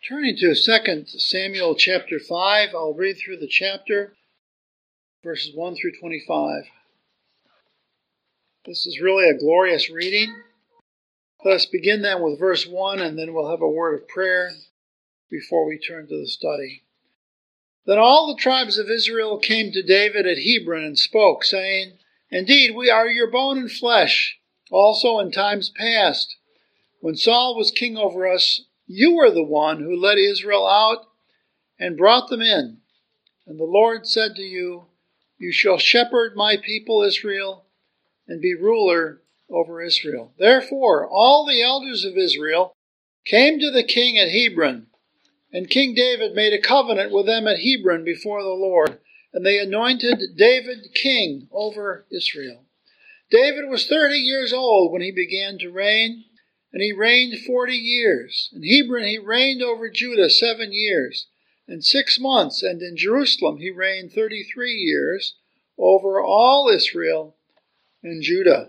Turning to 2 Samuel chapter 5, I'll read through the chapter, verses 1 through 25. This is really a glorious reading. Let us begin then with verse 1, and then we'll have a word of prayer before we turn to the study. Then all the tribes of Israel came to David at Hebron and spoke, saying, Indeed, we are your bone and flesh. Also in times past, when Saul was king over us, you were the one who led Israel out and brought them in. And the Lord said to you, You shall shepherd my people Israel and be ruler over Israel. Therefore, all the elders of Israel came to the king at Hebron, and King David made a covenant with them at Hebron before the Lord, and they anointed David king over Israel. David was 30 years old when he began to reign, and he reigned 40 years. In Hebron he reigned over Judah 7 years and 6 months, and in Jerusalem he reigned 33 years over all Israel and Judah.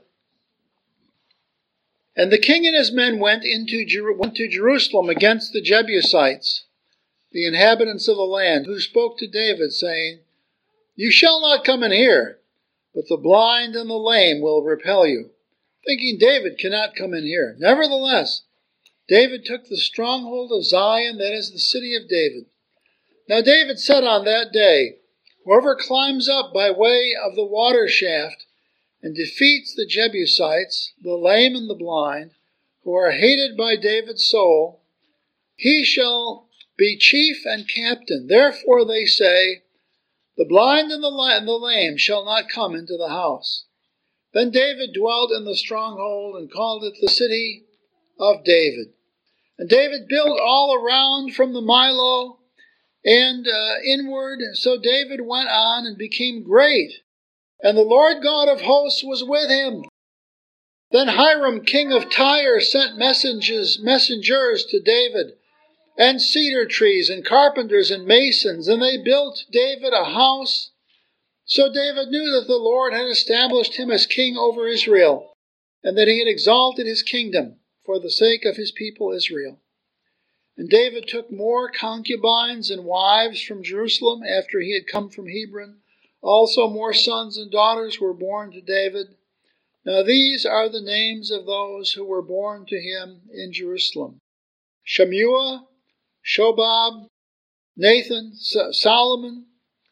And the king and his men went to Jerusalem against the Jebusites, the inhabitants of the land, who spoke to David, saying, You shall not come in here, but the blind and the lame will repel you. Thinking David cannot come in here. Nevertheless, David took the stronghold of Zion, that is the city of David. Now David said on that day, Whoever climbs up by way of the water shaft and defeats the Jebusites, the lame and the blind, who are hated by David's soul, he shall be chief and captain. Therefore they say, The blind and the lame shall not come into the house. Then David dwelt in the stronghold and called it the city of David. And David built all around from the Milo and inward. So David went on and became great, and the Lord God of hosts was with him. Then Hiram, king of Tyre, sent messengers to David, and cedar trees, and carpenters, and masons, and they built David a house. So David knew that the Lord had established him as king over Israel, and that he had exalted his kingdom for the sake of his people Israel. And David took more concubines and wives from Jerusalem after he had come from Hebron. Also more sons and daughters were born to David. Now these are the names of those who were born to him in Jerusalem: Shammua, Shobab, Nathan, Solomon,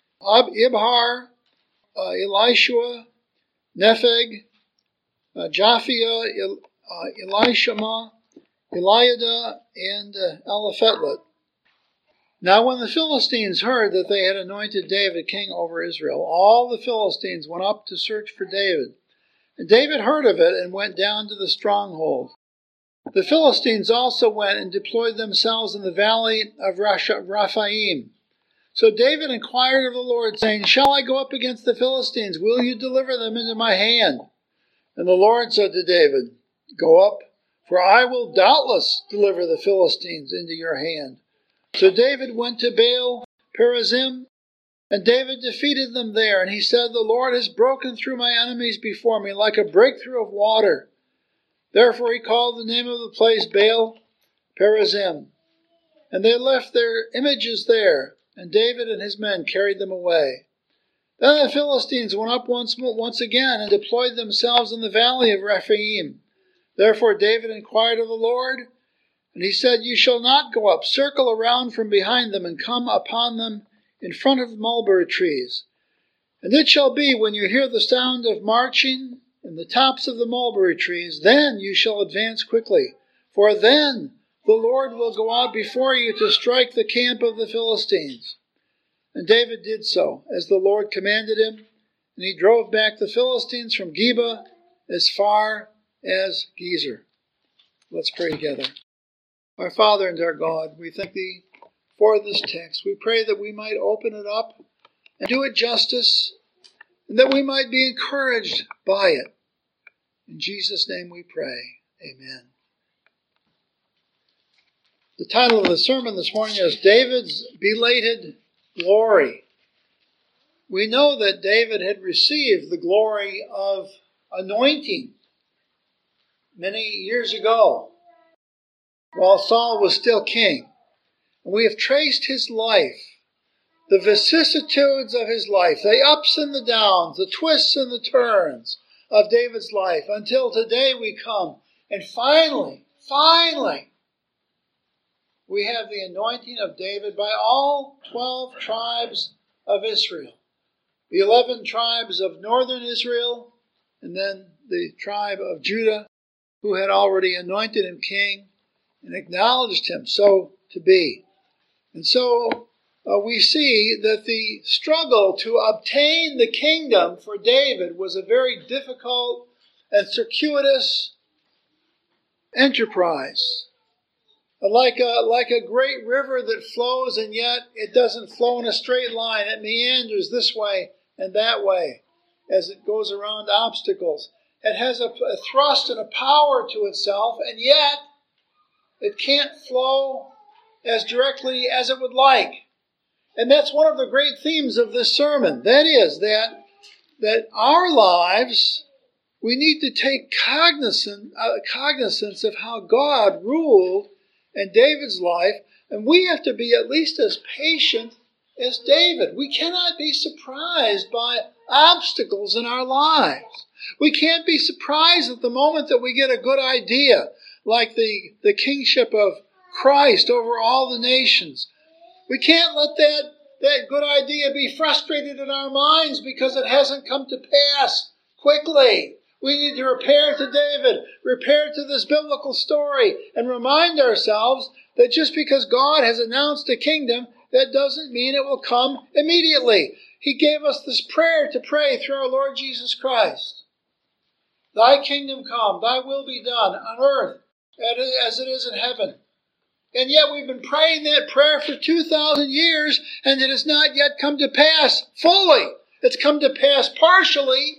Ibhar, Elishua, Nepheg, Japhia, Elishama, Eliada, and Eliphelet. Now when the Philistines heard that they had anointed David king over Israel, all the Philistines went up to search for David. And David heard of it and went down to the stronghold. The Philistines also went and deployed themselves in the valley of Rephaim. So David inquired of the Lord, saying, Shall I go up against the Philistines? Will you deliver them into my hand? And the Lord said to David, Go up, for I will doubtless deliver the Philistines into your hand. So David went to Baal Perazim, and David defeated them there. And he said, The Lord has broken through my enemies before me like a breakthrough of water. Therefore he called the name of the place Baal Perazim. And they left their images there, and David and his men carried them away. Then the Philistines went up once again and deployed themselves in the valley of Rephaim. Therefore David inquired of the Lord, and he said, You shall not go up. Circle around from behind them and come upon them in front of the mulberry trees. And it shall be, when you hear the sound of marching in the tops of the mulberry trees, then you shall advance quickly. For then the Lord will go out before you to strike the camp of the Philistines. And David did so, as the Lord commanded him, and he drove back the Philistines from Geba as far as Gezer. Let's pray together. Our Father and our God, we thank Thee for this text. We pray that we might open it up and do it justice, and that we might be encouraged by it. In Jesus' name we pray. Amen. The title of the sermon this morning is David's Belated Glory. We know that David had received the glory of anointing many years ago, while Saul was still king. We have traced his life, the vicissitudes of his life, the ups and the downs, the twists and the turns of David's life, until today we come. And finally, we have the anointing of David by all 12 tribes of Israel. The 11 tribes of northern Israel, and then the tribe of Judah, who had already anointed him king and acknowledged him so to be. And so we see that the struggle to obtain the kingdom for David was a very difficult and circuitous enterprise. Like a great river that flows, and yet it doesn't flow in a straight line. It meanders this way and that way as it goes around obstacles. It has a thrust and a power to itself, and yet it can't flow as directly as it would like. And that's one of the great themes of this sermon. That is that our lives, we need to take cognizance of how God ruled in David's life, and we have to be at least as patient as David. We cannot be surprised by obstacles in our lives. We can't be surprised at the moment that we get a good idea, like the kingship of Christ over all the nations. We can't let that good idea be frustrated in our minds because it hasn't come to pass quickly. We need to repair to David, repair to this biblical story, and remind ourselves that just because God has announced a kingdom, that doesn't mean it will come immediately. He gave us this prayer to pray through our Lord Jesus Christ. Thy kingdom come, thy will be done on earth as it is in heaven. And yet we've been praying that prayer for 2,000 years, and it has not yet come to pass fully. It's come to pass partially.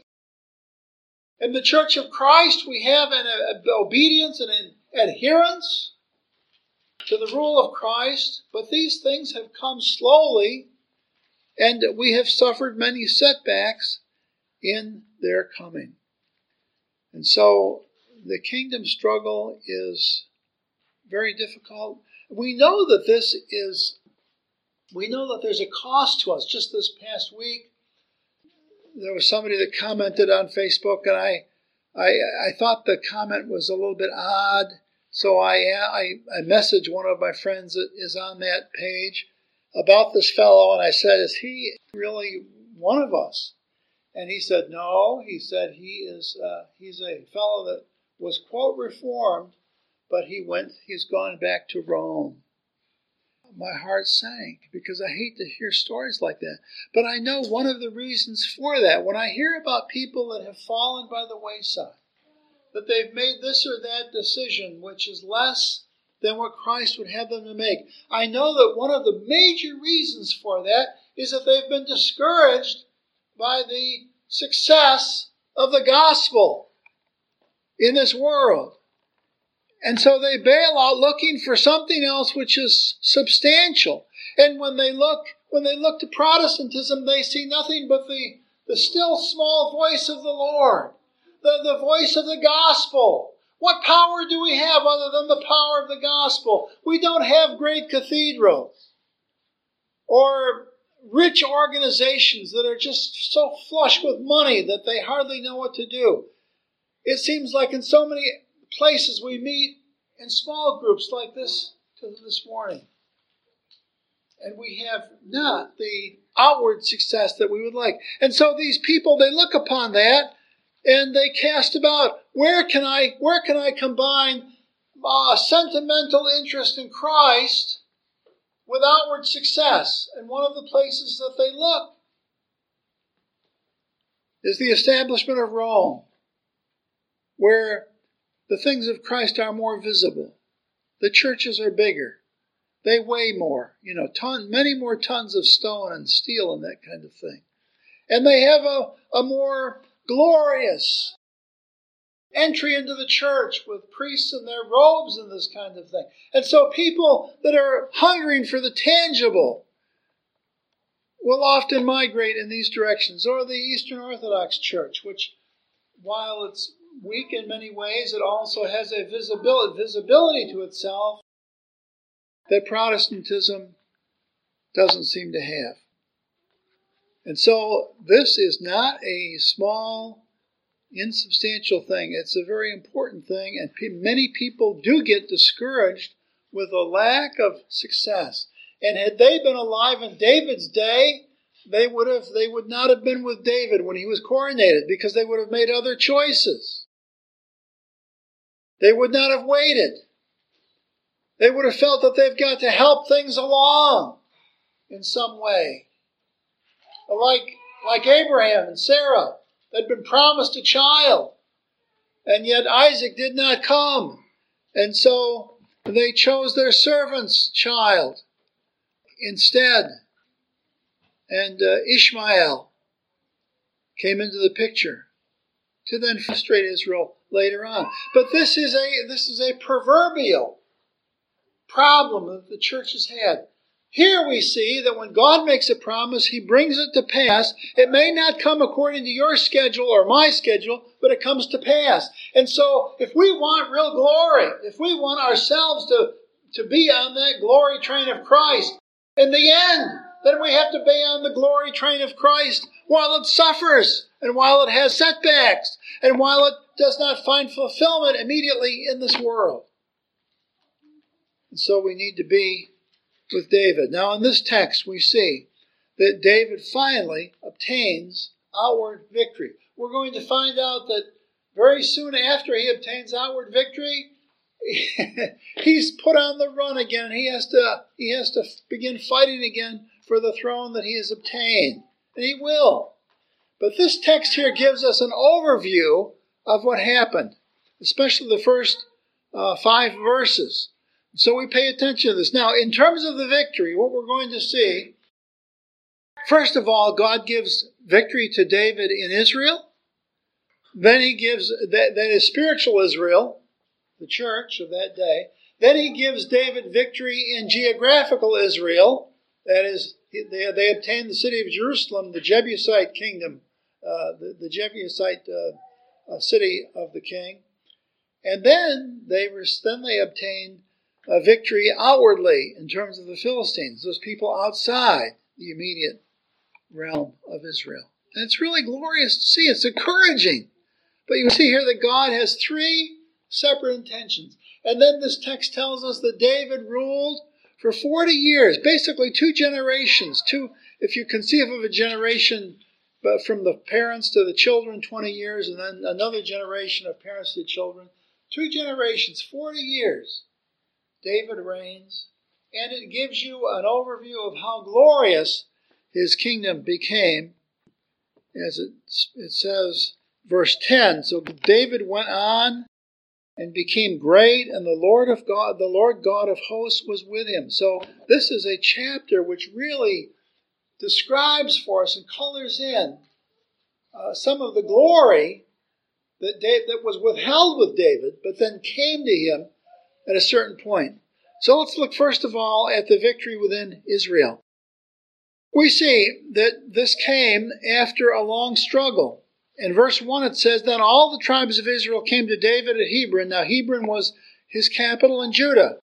In the Church of Christ, we have an obedience and an adherence to the rule of Christ, but these things have come slowly, and we have suffered many setbacks in their coming. And so the kingdom struggle is very difficult. We know that there's a cost to us. Just this past week, there was somebody that commented on Facebook, and I thought the comment was a little bit odd. So I messaged one of my friends that is on that page about this fellow, and I said, "Is he really one of us?" And he said, "No." He said he's a fellow that was, quote, reformed, but he's gone back to Rome. My heart sank because I hate to hear stories like that. But I know one of the reasons for that, when I hear about people that have fallen by the wayside, that they've made this or that decision which is less than what Christ would have them to make, I know that one of the major reasons for that is that they've been discouraged by the success of the gospel in this world. And so they bail out looking for something else which is substantial. And when they look to Protestantism, they see nothing but the still small voice of the Lord, the voice of the gospel. What power do we have other than the power of the gospel? We don't have great cathedrals or rich organizations that are just so flush with money that they hardly know what to do. It seems like in so many places we meet in small groups like this morning, and we have not the outward success that we would like. And so these people, they look upon that and they cast about, where can I combine sentimental interest in Christ with outward success? And one of the places that they look is the establishment of Rome, where the things of Christ are more visible. The churches are bigger. They weigh more, many more tons of stone and steel and that kind of thing. And they have a more glorious entry into the church with priests in their robes and this kind of thing. And so people that are hungering for the tangible will often migrate in these directions. Or the Eastern Orthodox Church, which, while it's weak in many ways, it also has a visibility to itself that Protestantism doesn't seem to have. And so this is not a small, insubstantial thing. It's a very important thing, and many people do get discouraged with a lack of success. And had they been alive in David's day, they would not have been with David when he was coronated, because they would have made other choices. They would not have waited. They would have felt that they've got to help things along in some way. Like Abraham and Sarah, they'd been promised a child, and yet Isaac did not come. And so they chose their servant's child instead. And Ishmael came into the picture to then frustrate Israel later on. But this is a proverbial problem that the church has had. Here we see that when God makes a promise, He brings it to pass. It may not come according to your schedule or my schedule, but it comes to pass. And so if we want real glory, if we want ourselves to be on that glory train of Christ, in the end, then we have to be on the glory train of Christ while it suffers, and while it has setbacks, and while it does not find fulfillment immediately in this world. And so we need to be with David. Now in this text we see that David finally obtains outward victory. We're going to find out that very soon after he obtains outward victory, he's put on the run again. He has to begin fighting again for the throne that he has obtained. And he will. But this text here gives us an overview of what happened, especially the first 5 verses. So we pay attention to this. Now, in terms of the victory, what we're going to see, first of all, God gives victory to David in Israel. Then He gives, that is spiritual Israel, the church of that day. Then He gives David victory in geographical Israel. That is, they obtained the city of Jerusalem, the Jebusite kingdom, the Jebusite city of the king. And then they obtained a victory outwardly in terms of the Philistines, those people outside the immediate realm of Israel. And it's really glorious to see. It's encouraging. But you see here that God has 3 separate intentions. And then this text tells us that David ruled for 40 years, basically 2 generations. If you conceive of a generation from the parents to the children, 20 years, and then another generation of parents to children, 2 generations, 40 years. David reigns, and it gives you an overview of how glorious his kingdom became, as it says, verse 10. So David went on and became great, and the Lord God of hosts was with him. So this is a chapter which really describes for us and colors in some of the glory that was withheld with David, but then came to him at a certain point. So let's look first of all at the victory within Israel. We see that this came after a long struggle. In verse 1 it says, Then all the tribes of Israel came to David at Hebron. Now Hebron was his capital in Judah.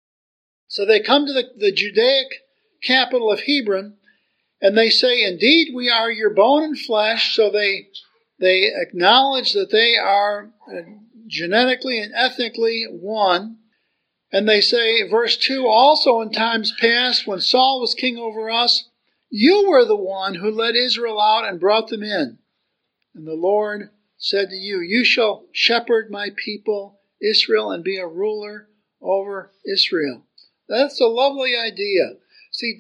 So they come to the Judaic capital of Hebron, and they say, Indeed, we are your bone and flesh. So they acknowledge that they are genetically and ethnically one. And they say, verse 2, Also in times past, when Saul was king over us, you were the one who led Israel out and brought them in. And the Lord said to you, You shall shepherd my people Israel and be a ruler over Israel. That's a lovely idea. See,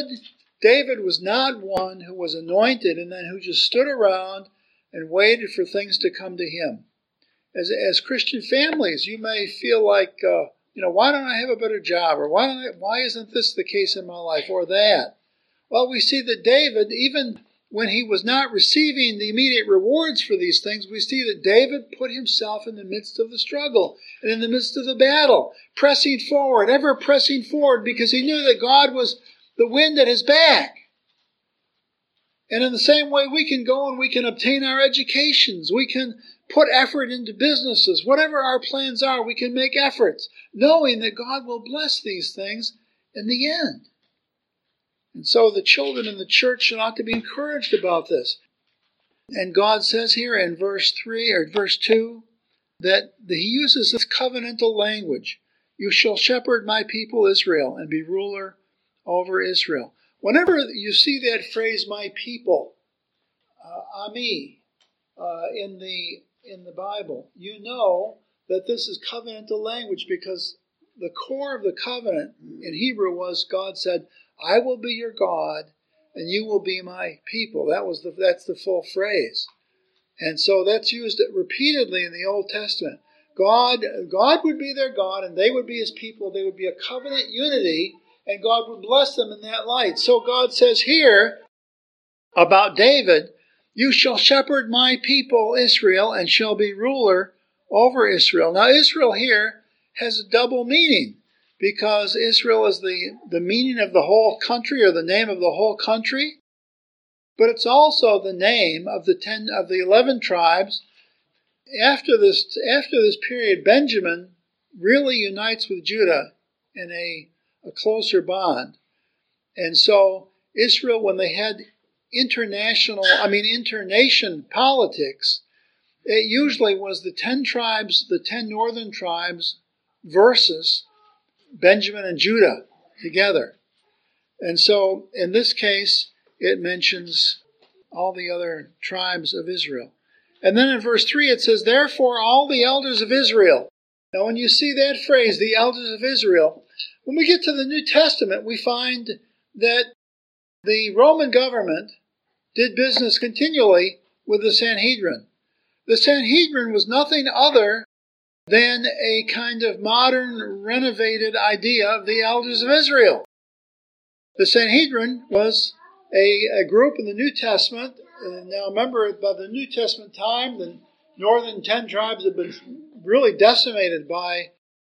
David was not one who was anointed and then who just stood around and waited for things to come to him. As Christian families, you may feel like, why don't I have a better job? Or why isn't this the case in my life? Or that? Well, we see that David, even when he was not receiving the immediate rewards for these things, we see that David put himself in the midst of the struggle and in the midst of the battle, pressing forward, ever pressing forward, because he knew that God was the wind at his back. And in the same way, we can go and we can obtain our educations. We can put effort into businesses. Whatever our plans are, we can make efforts, knowing that God will bless these things in the end. And so the children in the church ought to be encouraged about this. And God says here in verse 3 or verse 2 that He uses this covenantal language. You shall shepherd my people Israel and be ruler over Israel. Whenever you see that phrase, my people, Ami, in the Bible, you know that this is covenantal language, because the core of the covenant in Hebrew was God said, I will be your God and you will be my people. That's the full phrase. And so that's used repeatedly in the Old Testament. God would be their God and they would be His people. They would be a covenant unity and God would bless them in that light. So God says here about David, you shall shepherd my people Israel and shall be ruler over Israel. Now Israel here has a double meaning, because Israel is the meaning of the whole country, or the name of the whole country, but it's also the name of the 11 tribes. After this period, Benjamin really unites with Judah in a closer bond. And so Israel, when they had internation politics, it usually was the 10 tribes, the 10 northern tribes versus Benjamin and Judah together. And so in this case, it mentions all the other tribes of Israel. And then in verse 3 it says, therefore all the elders of Israel. Now when you see that phrase, the elders of Israel, when we get to the New Testament, we find that the Roman government did business continually with the Sanhedrin. The Sanhedrin was nothing other than a kind of modern, renovated idea of the elders of Israel. The Sanhedrin was a group in the New Testament. Now remember, by the New Testament time, the northern 10 tribes had been really decimated by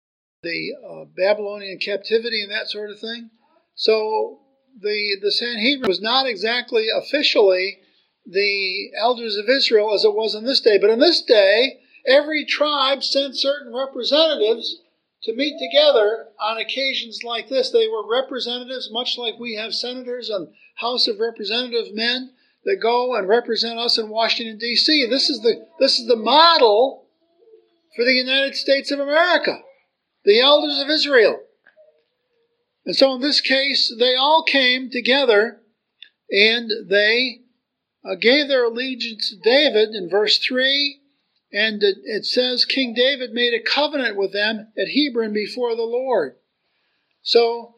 the Babylonian captivity and that sort of thing. So the Sanhedrin was not exactly officially the elders of Israel as it was in this day. But in this day, every tribe sent certain representatives to meet together on occasions like this. They were representatives, much like we have senators and House of Representative men that go and represent us in Washington, D.C. This is the model for the United States of America, the elders of Israel. And so in this case, they all came together and they gave their allegiance to David in verse 3. And it says King David made a covenant with them at Hebron before the Lord. So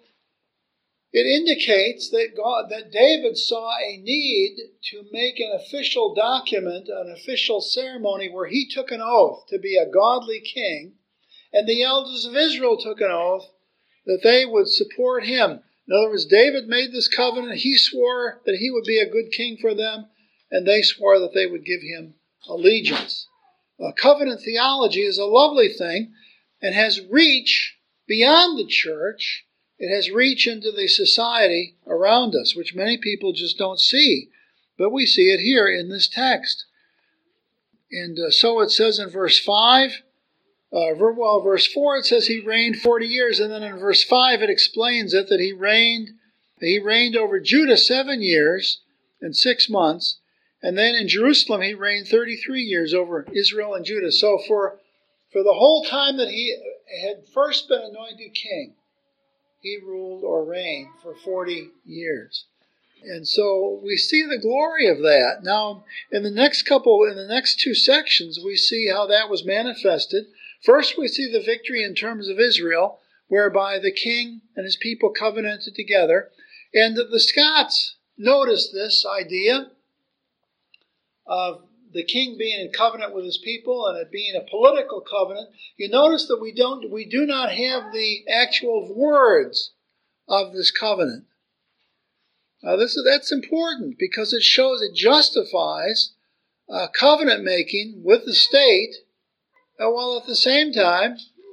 it indicates that David saw a need to make an official document, an official ceremony where he took an oath to be a godly king, and the elders of Israel took an oath that they would support him. In other words, David made this covenant. He swore that he would be a good king for them, and they swore that they would give him allegiance. Covenant theology is a lovely thing and has reach beyond the church. It has reach into the society around us, which many people just don't see. But we see it here in this text. And so it says in verse 5, verse 4 it says he reigned 40 years. And then in verse 5 it explains it that he reigned over Judah 7 years and 6 months. And then in Jerusalem he reigned 33 years over Israel and Judah. So for the whole time that he had first been anointed king, he ruled or reigned for 40 years. And so we see the glory of that. Now, in the next 2 sections, we see how that was manifested. First, we see the victory in terms of Israel, whereby the king and his people covenanted together. And the Scots noticed this idea of the king being in covenant with his people and it being a political covenant. You notice that we do not have the actual words of this covenant. Now that's important because it justifies covenant making with the state, while at the same time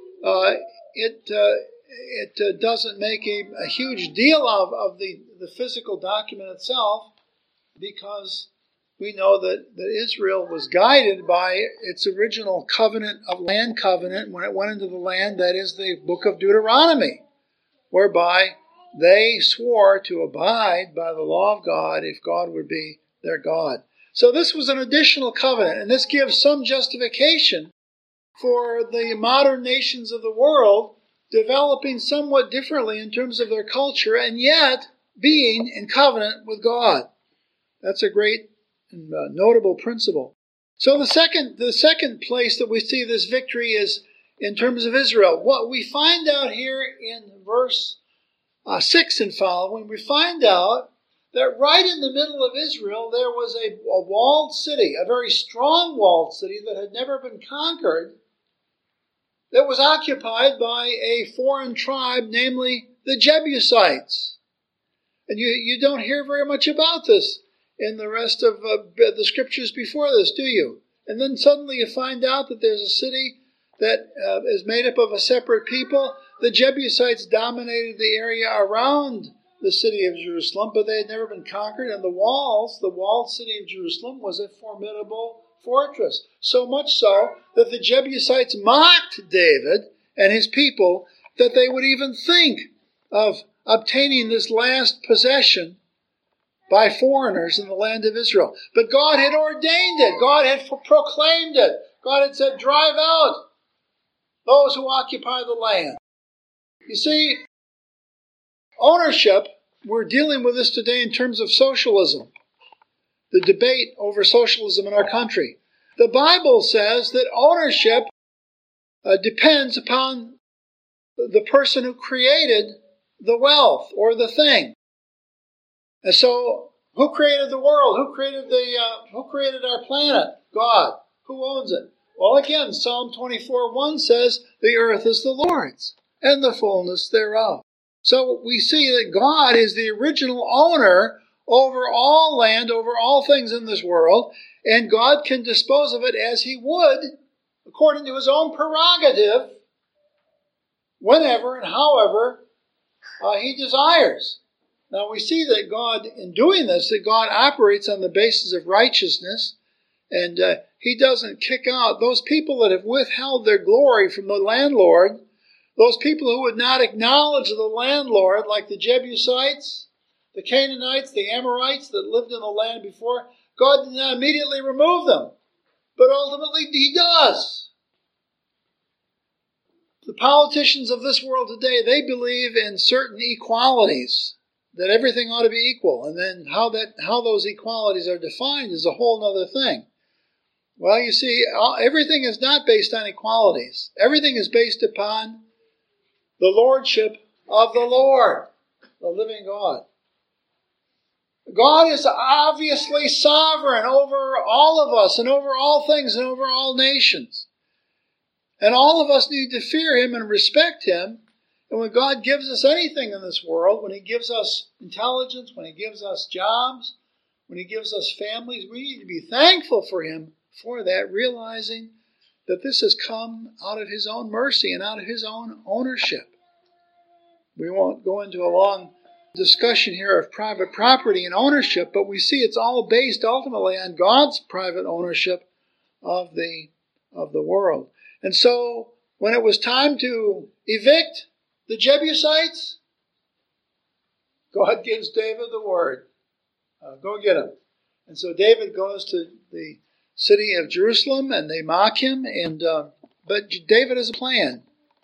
it doesn't make a huge deal of the physical document itself, because we know that Israel was guided by its original covenant of land covenant when it went into the land, that is the book of Deuteronomy, whereby they swore to abide by the law of God if God would be their God. So this was an additional covenant, and this gives some justification for the modern nations of the world developing somewhat differently in terms of their culture and yet being in covenant with God. That's a great and notable principle. So the second place that we see this victory is in terms of Israel. What we find out here in verse 6 and following, we find out that right in the middle of Israel there was a walled city, a very strong walled city that had never been conquered, that was occupied by a foreign tribe, namely the Jebusites. And you don't hear very much about this in the rest of the scriptures before this, do you? And then suddenly you find out that there's a city that is made up of a separate people. The Jebusites dominated the area around the city of Jerusalem, but they had never been conquered. And the walled city of Jerusalem was a formidable fortress. So much so that the Jebusites mocked David and his people that they would even think of obtaining this last possession by foreigners in the land of Israel. But God had ordained it. God had proclaimed it. God had said, drive out those who occupy the land. You see, ownership, we're dealing with this today in terms of socialism, the debate over socialism in our country. The Bible says that ownership depends upon the person who created the wealth or the thing. And so, who created the world? Who created our planet? God. Who owns it? Well, again, Psalm 24:1 says, the earth is the Lord's, and the fullness thereof. So we see that God is the original owner over all land, over all things in this world, and God can dispose of it as He would, according to His own prerogative, whenever and however He desires. Now we see that God, in doing this, that God operates on the basis of righteousness, and He doesn't kick out those people that have withheld their glory from the landlord, those people who would not acknowledge the landlord, like the Jebusites, the Canaanites, the Amorites that lived in the land before. God did not immediately remove them, but ultimately He does. The politicians of this world today, they believe in certain equalities, that everything ought to be equal, and then how those equalities are defined is a whole other thing. Well, you see, everything is not based on equalities. Everything is based upon the lordship of the Lord, the living God. God is obviously sovereign over all of us and over all things and over all nations. And all of us need to fear Him and respect Him. And when God gives us anything in this world, when He gives us intelligence, when He gives us jobs, when He gives us families, we need to be thankful for Him for that, realizing that this has come out of His own mercy and out of His own ownership. We won't go into a long discussion here of private property and ownership, but we see it's all based ultimately on God's private ownership of the world. And so when it was time to evict the Jebusites, God gives David the word. Go get them. And so David goes to the city of Jerusalem, and they mock him. But David has a plan.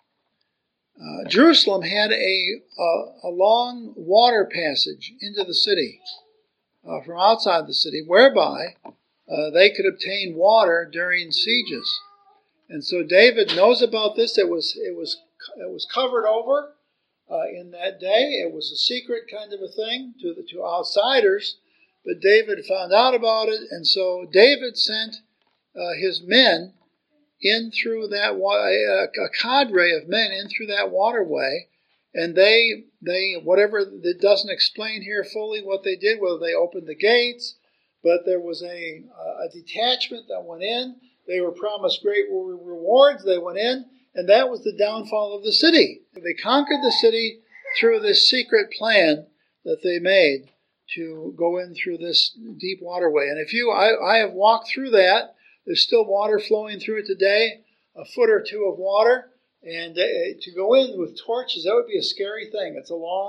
Jerusalem had a long water passage into the city from outside the city, whereby they could obtain water during sieges. And so David knows about this. It was covered over in that day. It was a secret kind of a thing to outsiders, but David found out about it, and so David sent his men in through that a cadre of men in through that waterway, and they whatever, it doesn't explain here fully what they did, whether they opened the gates, but there was a detachment that went in. They were promised great rewards. They went in, and that was the downfall of the city. They conquered the city through this secret plan that they made to go in through this deep waterway. And I have walked through that. There's still water flowing through it today, a foot or two of water. And to go in with torches, that would be a scary thing. It's a long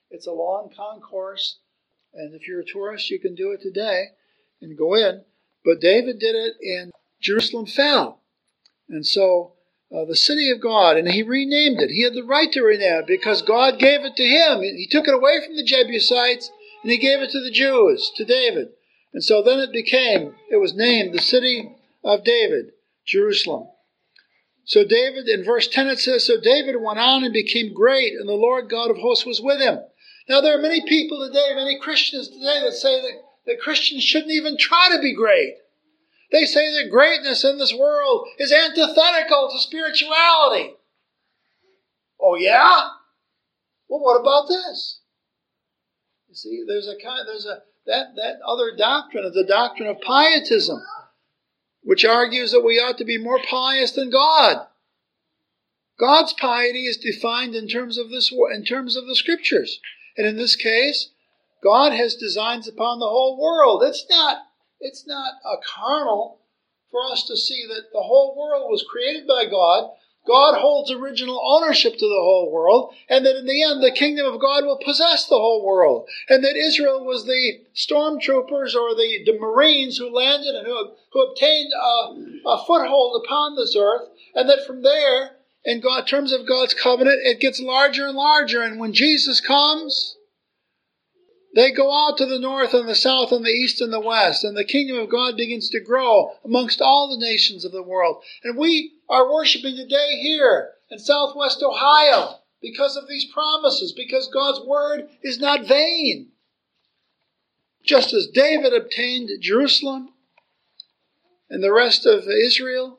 It's a long concourse, and if you're a tourist, you can do it today and go in. But David did it, and Jerusalem fell. And so the city of God, and he renamed it. He had the right to rename it because God gave it to him. He took it away from the Jebusites, and he gave it to the Jews, to David. And so then it was named the city of David, Jerusalem. So David, in verse 10 it says, so David went on and became great, and the Lord God of hosts was with him. Now there are many people today, many Christians today that say that Christians shouldn't even try to be great. They say that greatness in this world is antithetical to spirituality. Oh yeah? Well, what about this? You see, that other doctrine is the doctrine of pietism, which argues that we ought to be more pious than God. God's piety is defined in terms of the Scriptures, and in this case, God has designs upon the whole world. It's not a carnal for us to see that the whole world was created by God. God holds original ownership to the whole world, and that in the end the kingdom of God will possess the whole world, and that Israel was the stormtroopers or the Marines who landed and who obtained a foothold upon this earth, and that from there, in terms of God's covenant, it gets larger and larger, and when Jesus comes, they go out to the north and the south and the east and the west, and the kingdom of God begins to grow amongst all the nations of the world. And we are worshiping today here in southwest Ohio because of these promises, because God's word is not vain. Just as David obtained Jerusalem and the rest of Israel,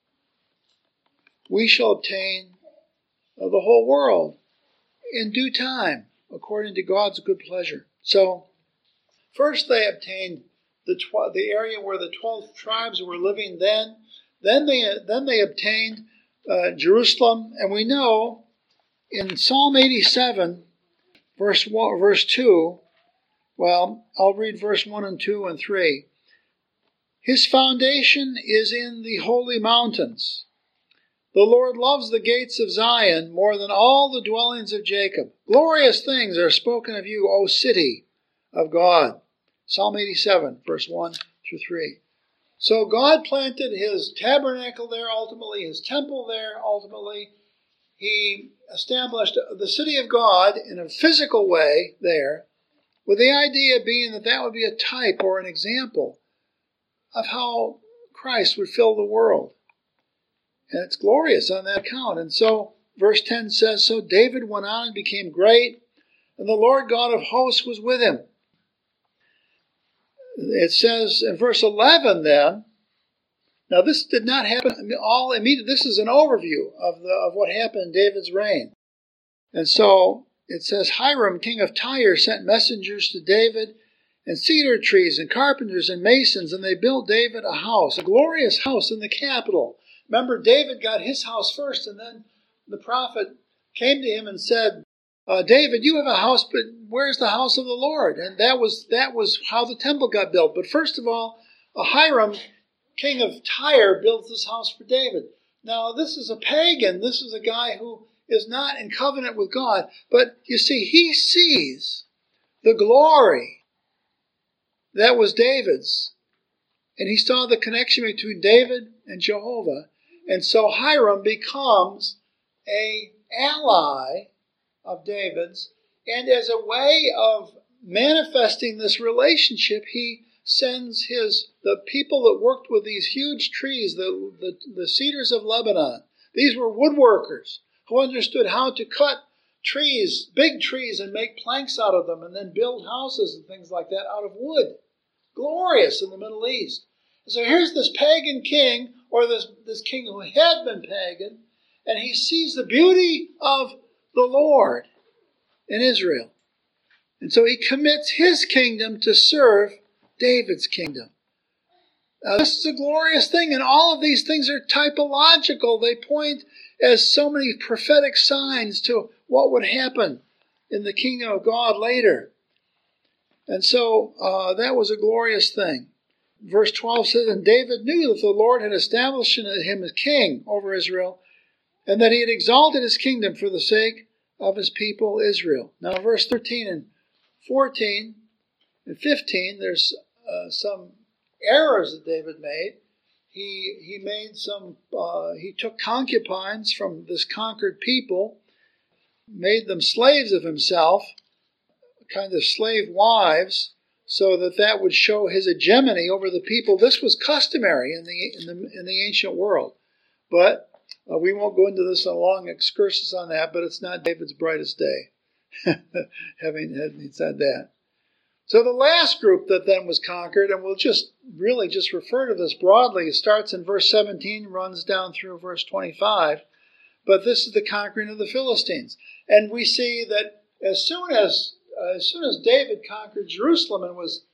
we shall obtain the whole world in due time, according to God's good pleasure. So, first they obtained the area where the 12 tribes were living then. Then they obtained Jerusalem, and we know in Psalm 87, verse 2. Well, I'll read verse 1 and 2 and 3. His foundation is in the holy mountains. The Lord loves the gates of Zion more than all the dwellings of Jacob. Glorious things are spoken of you, O city of God. Psalm 87, verse 1 through 3. So God planted his tabernacle there ultimately, his temple there ultimately. He established the city of God in a physical way there, with the idea being that would be a type or an example of how Christ would fill the world. And it's glorious on that account. And so, verse 10 says, so David went on and became great, and the Lord God of hosts was with him. It says in verse 11 then, now this did not happen all immediately. This is an overview of what happened in David's reign. And so it says, Hiram, king of Tyre, sent messengers to David, and cedar trees and carpenters and masons, and they built David a house, a glorious house in the capital. Remember, David got his house first, and then the prophet came to him and said, David, you have a house, but where's the house of the Lord? And that was how the temple got built. But first of all, Hiram, king of Tyre, builds this house for David. Now, this is a pagan. This is a guy who is not in covenant with God. But you see, he sees the glory that was David's. And he saw the connection between David and Jehovah. And so Hiram becomes an ally of David's. And as a way of manifesting this relationship, he sends the people that worked with these huge trees, the cedars of Lebanon. These were woodworkers who understood how to cut trees, big trees, and make planks out of them, and then build houses and things like that out of wood. Glorious in the Middle East. So here's this pagan king, or this king who had been pagan, and he sees the beauty of the Lord in Israel. And so he commits his kingdom to serve David's kingdom. Now, this is a glorious thing, and all of these things are typological. They point as so many prophetic signs to what would happen in the kingdom of God later. And so that was a glorious thing. Verse 12 says, and David knew that the Lord had established him as king over Israel, and that he had exalted his kingdom for the sake of his people Israel. Now, verse 13 and 14 and 15, there's some errors that David made. He made some. He took concubines from this conquered people, made them slaves of himself, kind of slave wives, so that would show his hegemony over the people. This was customary in the ancient world, but we won't go into this in a long excursus on that. But it's not David's brightest day, having said that. So the last group that then was conquered, and we'll just refer to this broadly. It starts in verse 17, runs down through verse 25. But this is the conquering of the Philistines, and we see that as soon as David conquered Jerusalem and was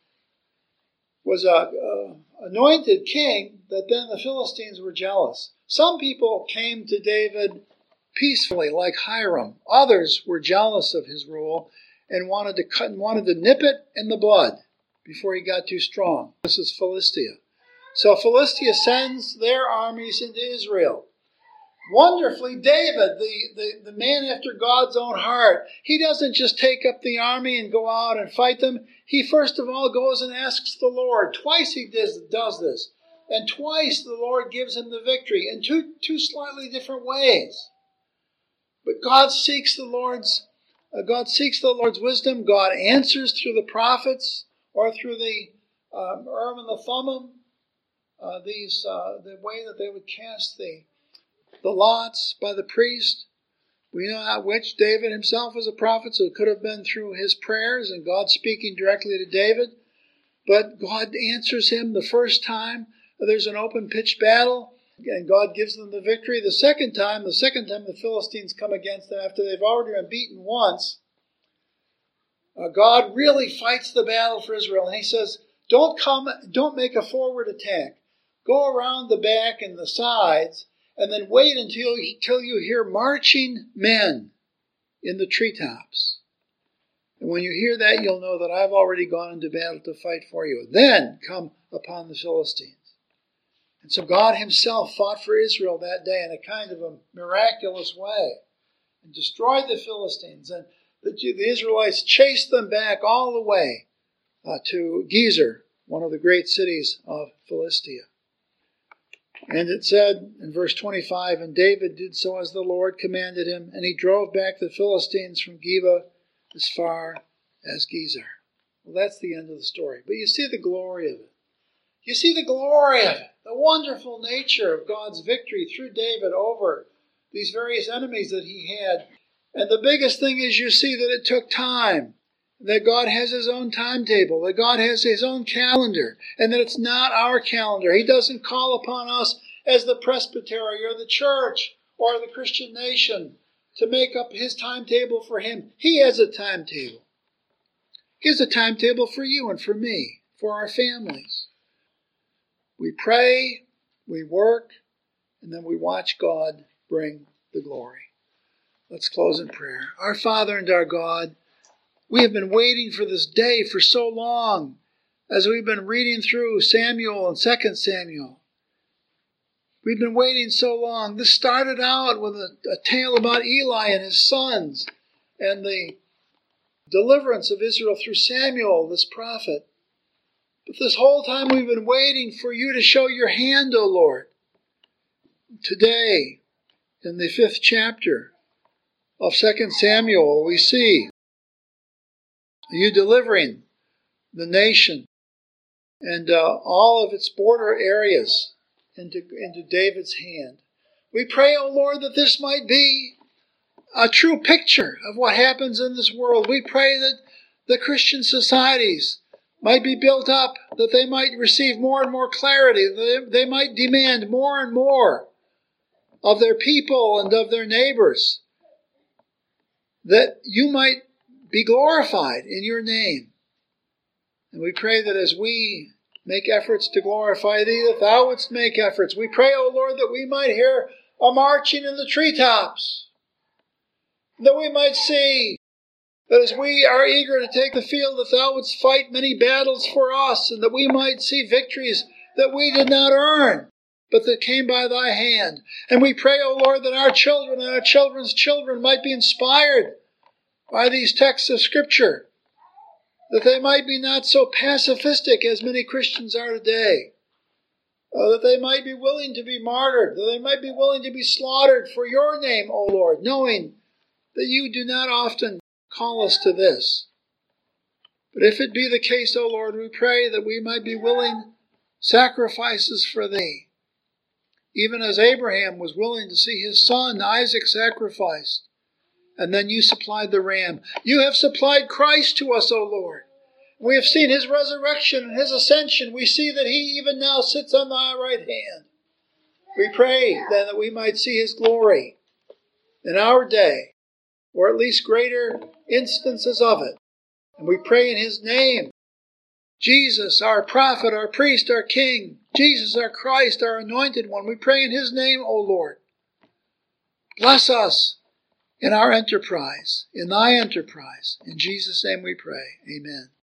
anointed king, that then the Philistines were jealous. Some people came to David peacefully, like Hiram. Others were jealous of his rule and wanted to nip it in the bud before he got too strong. This is Philistia. So Philistia sends their armies into Israel. Wonderfully, David, the man after God's own heart, he doesn't just take up the army and go out and fight them. He first of all goes and asks the Lord. Twice he does this. And twice the Lord gives him the victory in two slightly different ways. But God seeks the Lord's wisdom. God answers through the prophets or through the Urim and the Thummim, the way that they would cast the lots by the priest. We know how which David himself was a prophet, so it could have been through his prayers and God speaking directly to David. But God answers him the first time. There's an open pitched battle, and God gives them the victory. The second time the Philistines come against them after they've already been beaten once, God really fights the battle for Israel. And he says, don't make a forward attack. Go around the back and the sides, and then wait until you hear marching men in the treetops. And when you hear that, you'll know that I've already gone into battle to fight for you. Then come upon the Philistines. And so God himself fought for Israel that day in a kind of a miraculous way and destroyed the Philistines. And the Israelites chased them back all the way to Gezer, one of the great cities of Philistia. And it said in verse 25, and David did so as the Lord commanded him, and he drove back the Philistines from Geba as far as Gezer. Well, that's the end of the story. But you see the glory of it. You see the glory of it, the wonderful nature of God's victory through David over these various enemies that he had. And the biggest thing is you see that it took time, that God has his own timetable, that God has his own calendar, and that it's not our calendar. He doesn't call upon us as the presbytery or the church or the Christian nation to make up his timetable for him. He has a timetable. He has a timetable for you and for me, for our families. We pray, we work, and then we watch God bring the glory. Let's close in prayer. Our Father and our God, we have been waiting for this day for so long as we've been reading through Samuel and 2 Samuel. We've been waiting so long. This started out with a tale about Eli and his sons and the deliverance of Israel through Samuel, this prophet. But this whole time we've been waiting for you to show your hand, O Lord. Today, in the 5th chapter of 2 Samuel, we see you delivering the nation and all of its border areas into David's hand. We pray, O Lord, that this might be a true picture of what happens in this world. We pray that the Christian societies might be built up, that they might receive more and more clarity, that they might demand more and more of their people and of their neighbors, that you might be glorified in your name. And we pray that as we make efforts to glorify thee, that thou wouldst make efforts. We pray, O Lord, that we might hear a marching in the treetops, that we might see that as we are eager to take the field, that thou wouldst fight many battles for us, and that we might see victories that we did not earn, but that came by thy hand. And we pray, O Lord, that our children and our children's children might be inspired by these texts of Scripture, that they might be not so pacifistic as many Christians are today, that they might be willing to be martyred, that they might be willing to be slaughtered for your name, O Lord, knowing that you do not often call us to this. But if it be the case, O Lord, we pray that we might be willing sacrifices for thee, even as Abraham was willing to see his son Isaac sacrificed. And then you supplied the ram. You have supplied Christ to us, O Lord. We have seen his resurrection and his ascension. We see that he even now sits on thy right hand. We pray then that we might see his glory in our day, or at least greater instances of it. And we pray in his name. Jesus, our prophet, our priest, our king. Jesus, our Christ, our anointed one. We pray in his name, O Lord. Bless us in our enterprise, in thy enterprise. In Jesus' name we pray. Amen.